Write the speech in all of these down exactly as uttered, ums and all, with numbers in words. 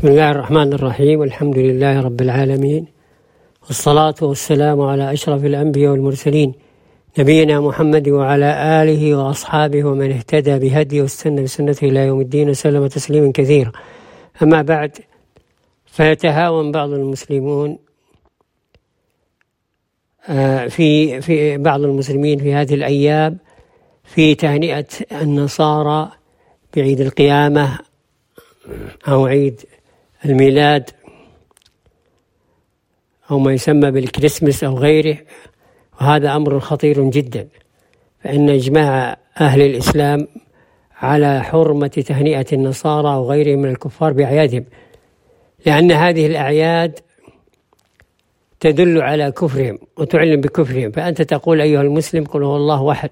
بسم الله الرحمن الرحيم، والحمد لله رب العالمين، والصلاة والسلام على أشرف الأنبياء والمرسلين نبينا محمد وعلى آله وأصحابه ومن اهتدى بهديه واستنى بسنته إلى يوم الدين وسلم تسليما كثيرا. أما بعد، فيتهاون بعض المسلمون في في بعض المسلمين في هذه الأيام في تهنئة النصارى بعيد القيامة أو عيد الميلاد أو ما يسمى بالكريسماس أو غيره، وهذا أمر خطير جدا، فإن إجماع أهل الإسلام على حرمة تهنئة النصارى وغيرهم من الكفار بأعيادهم، لأن هذه الأعياد تدل على كفرهم وتعلن بكفرهم. فأنت تقول أيها المسلم قل هو الله واحد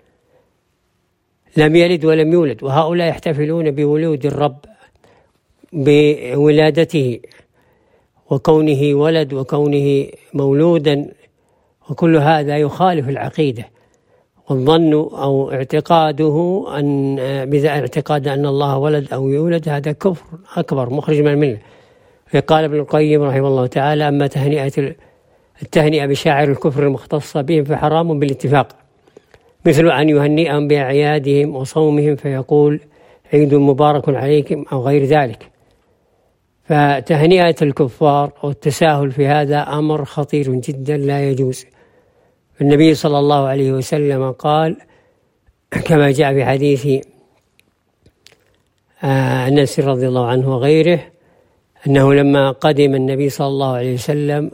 لم يلد ولم يولد، وهؤلاء يحتفلون بولود الرب بولادته وكونه ولد وكونه مولودا، وكل هذا يخالف العقيدة والظن أو اعتقاده أن بذا اعتقاد أن الله ولد أو يولد، هذا كفر أكبر مخرج من الملة. قال ابن القيم رحمه الله تعالى: أما تهنئة التهنئة بشاعر الكفر المختصة بهم فحرام بالاتفاق، مثل أن يهنئهم بأعيادهم وصومهم فيقول عيد مبارك عليكم أو غير ذلك. فتهنئة الكفار والتساهل في هذا أمر خطير جدا لا يجوز. النبي صلى الله عليه وسلم قال كما جاء في حديث أنس رضي الله عنه وغيره أنه لما قدم النبي صلى الله عليه وسلم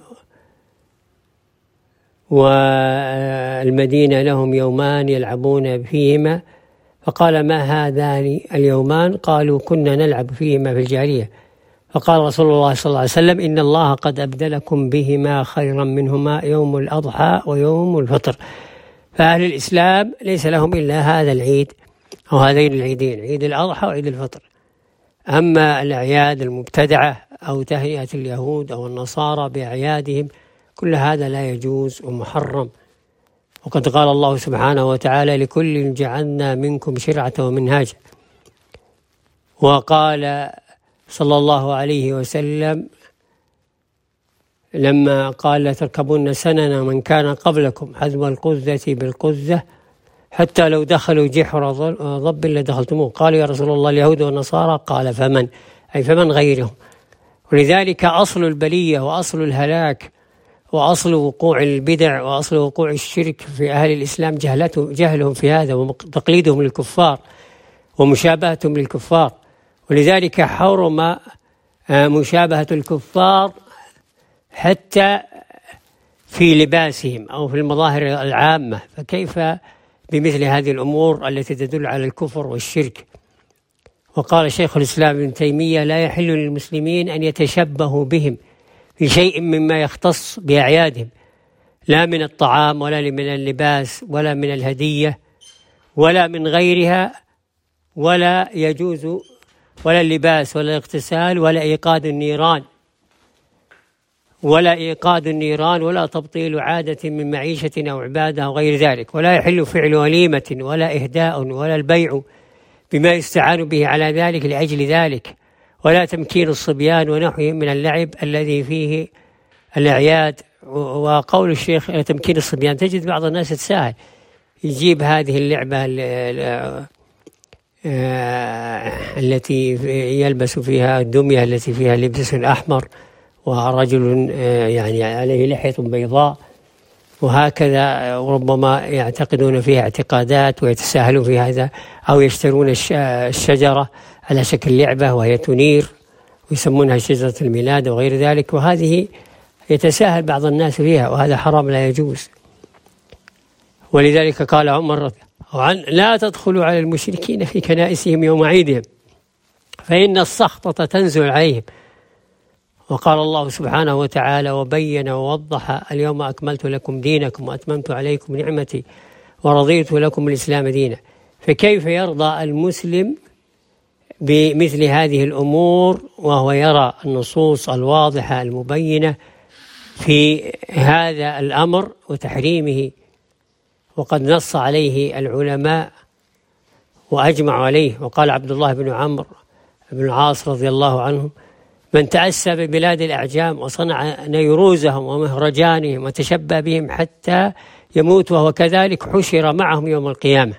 والمدينة لهم يومان يلعبون فيهما، فقال: ما هذان اليومان؟ قالوا: كنا نلعب فيهما في الجاهلية. فقال رسول الله صلى الله عليه وسلم: إن الله قد أبدلكم بهما خيرا منهما يوم الأضحى ويوم الفطر. فأهل الإسلام ليس لهم إلا هذا العيد أو هذين العيدين، عيد الأضحى وعيد الفطر. أما الأعياد المبتدعة أو تهنئة اليهود أو النصارى بأعيادهم، كل هذا لا يجوز ومحرم. وقد قال الله سبحانه وتعالى: لكل جعلنا منكم شرعة ومنهاجا. وقال صلى الله عليه وسلم لما قال: لتركبن سنن من كان قبلكم حذو القذة بالقذة حتى لو دخلوا جحر ضب لدخلتموه. قالوا: يا رسول الله اليهود والنصارى؟ قال: فمن؟ أي فمن غيرهم. ولذلك أصل البلية وأصل الهلاك وأصل وقوع البدع وأصل وقوع الشرك في أهل الإسلام جهلهم في هذا وتقليدهم للكفار ومشابهتهم للكفار. ولذلك حرم مشابهة الكفار حتى في لباسهم أو في المظاهر العامة، فكيف بمثل هذه الأمور التي تدل على الكفر والشرك؟ وقال شيخ الإسلام ابن تيمية: لا يحل للمسلمين أن يتشبهوا بهم في شيء مما يختص بأعيادهم، لا من الطعام ولا من اللباس ولا من الهدية ولا من غيرها، ولا يجوز ولا اللباس ولا الاغتسال ولا إيقاد النيران ولا إيقاد النيران ولا تبطيل عادة من معيشة أو عبادة أو غير ذلك. ولا يحل فعل وليمة ولا إهداء ولا البيع بما يستعان به على ذلك لأجل ذلك، ولا تمكين الصبيان ونحوهم من اللعب الذي فيه الأعياد. وقول الشيخ تمكين الصبيان، تجد بعض الناس يتساهل يجيب هذه اللعبة التي يلبس فيها الدمية التي فيها لبس أحمر ورجل يعني عليه لحية بيضاء، وهكذا ربما يعتقدون فيها اعتقادات ويتساهلون في هذا، أو يشترون الشجرة على شكل لعبة وهي تنير ويسمونها شجرة الميلاد وغير ذلك، وهذه يتساهل بعض الناس فيها، وهذا حرام لا يجوز. ولذلك قال عمر: لا تدخلوا على المشركين في كنائسهم يوم عيدهم فإن السخطة تنزل عليهم. وقال الله سبحانه وتعالى وبين ووضح: اليوم أكملت لكم دينكم وأتممت عليكم نعمتي ورضيت لكم الإسلام دينا. فكيف يرضى المسلم بمثل هذه الأمور وهو يرى النصوص الواضحة المبينة في هذا الأمر وتحريمه؟ وقد نص عليه العلماء وأجمعوا عليه. وقال عبد الله بن عمرو بن العاص رضي الله عنه: من تأسى ببلاد الأعجام وصنع نيروزهم ومهرجانهم وتشبه بهم حتى يموت وهو كذلك حشر معهم يوم القيامة.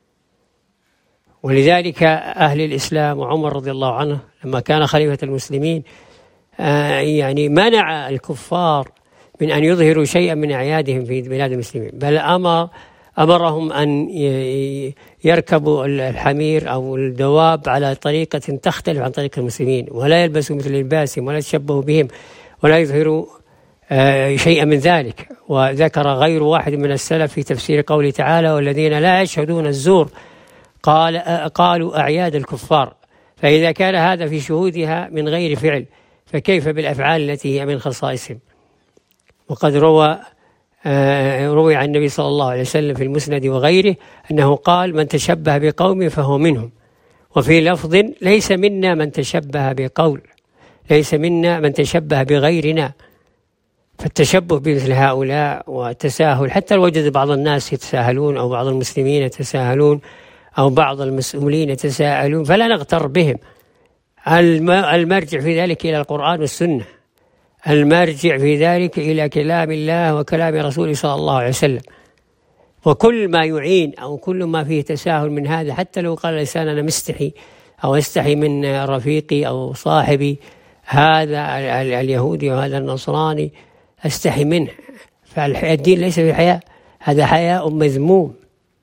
ولذلك أهل الإسلام وعمر رضي الله عنه لما كان خليفة المسلمين يعني منع الكفار من أن يظهروا شيئا من أعيادهم في بلاد المسلمين، بل أمر أمرهم أن يركبوا الحمير أو الدواب على طريقة تختلف عن طريقة المسلمين، ولا يلبسوا مثل لباسهم ولا يتشبهوا بهم ولا يظهروا شيئا من ذلك. وذكر غير واحد من السلف في تفسير قوله تعالى: والذين لا يشهدون الزور قال قالوا أعياد الكفار. فإذا كان هذا في شهودها من غير فعل فكيف بالأفعال التي هي من خصائصهم؟ وقد روى روي عن النبي صلى الله عليه وسلم في المسند وغيره أنه قال: من تشبه بقوم فهو منهم. وفي لفظ: ليس منا من تشبه بقول، ليس منا من تشبه بغيرنا. فالتشبه بمثل هؤلاء والتساهل، حتى لو وجد بعض الناس يتساهلون أو بعض المسلمين يتساهلون أو بعض المسؤولين يتساءلون فلا نغتر بهم. المرجع في ذلك إلى القرآن والسنة، المرجع في ذلك إلى كلام الله وكلام رسوله صلى الله عليه وسلم. وكل ما يعين أو كل ما فيه تساهل من هذا، حتى لو قال الإنسان أنا مستحي أو استحي من رفيقي أو صاحبي هذا اليهودي وهذا النصراني استحي منه، فالدين ليس في حياء، هذا حياء مذموم،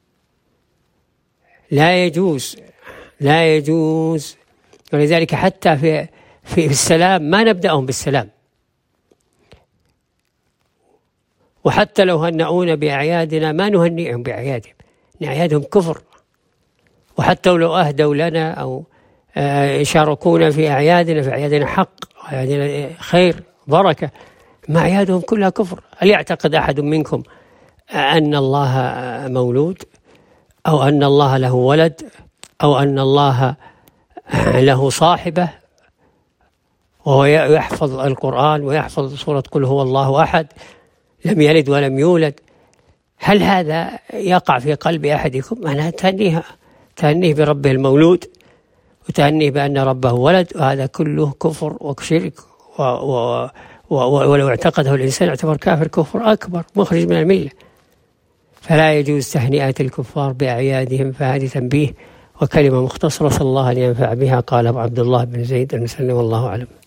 لا يجوز لا يجوز. ولذلك حتى في في السلام ما نبدأهم بالسلام، وحتى لو هنئونا بأعيادنا ما نهنئهم بأعيادهم، أعيادهم كفر. وحتى لو أهدوا لنا أو شاركونا في أعيادنا، في أعيادنا حق، أعيادنا خير بركة، ما أعيادهم كلها كفر. هل يعتقد أحد منكم أن الله مولود أو أن الله له ولد أو أن الله له صاحبة وهو يحفظ القرآن ويحفظ سورة قل هو الله أحد لم يلد ولم يولد؟ هل هذا يقع في قلب أحدكم؟ معناها تهنيه تهنيه بربه المولود وتهنيه بأن ربه ولد، وهذا كله كفر وشرك، و و و ولو اعتقده الإنسان يعتبر كافر كفر أكبر مخرج من الملة. فلا يجوز تهنئة الكفار بأعيادهم. فهذه تنبيه وكلمة مختصرة، صلى الله أن ينفع بها. قال أبو عبد الله بن زيد المسلم والله أعلم.